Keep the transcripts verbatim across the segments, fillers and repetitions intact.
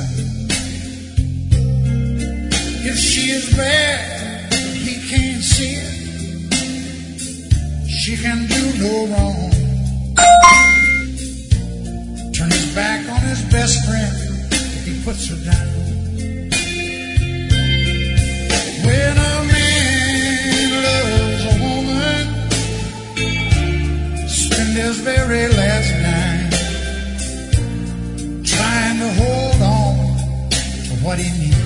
If she is bad, he can't see it. She can do no wrong. Turn his back on his best friend if he puts her down. When a man loves a woman, spend his very last night trying to hold on to what he needs.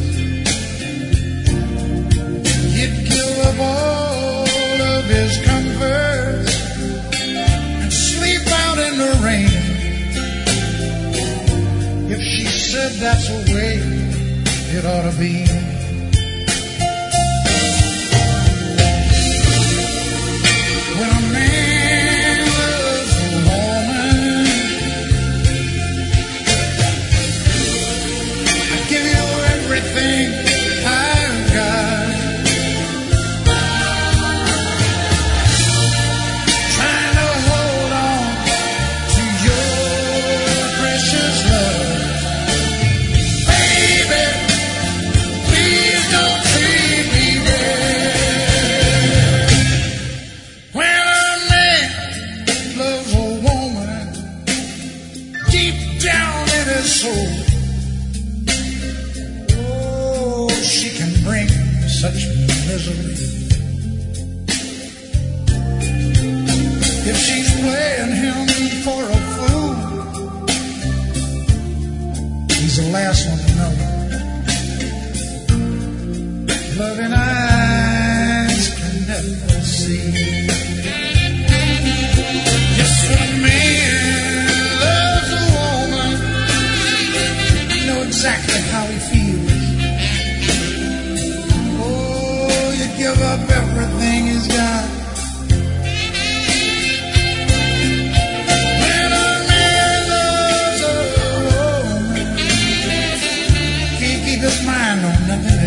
He'd give up all of his comforts and sleep out in the rain if she said that's the way it ought to be. When a man loves a woman, I give you everything I've got. Trying to hold on to your precious love. Baby, please don't treat me bad. When a man loves a woman deep down in his soul, oh, she can bring such misery. If she's playing him for a fool, he's the last one to know. Loving eyes can never see. Yes, when a man loves a woman, you know exactly how he feels. Oh, you give up everything he's got. When a man loves a woman, can't keep his mind on nothing